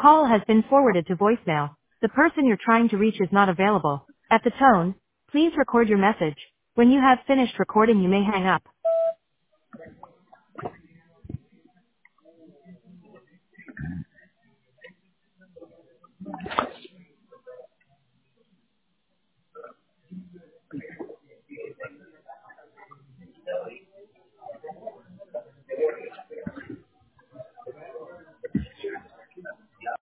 call has been forwarded to voicemail. The person you're trying to reach is not available. At the tone, please record your message. When you have finished recording, you may hang up.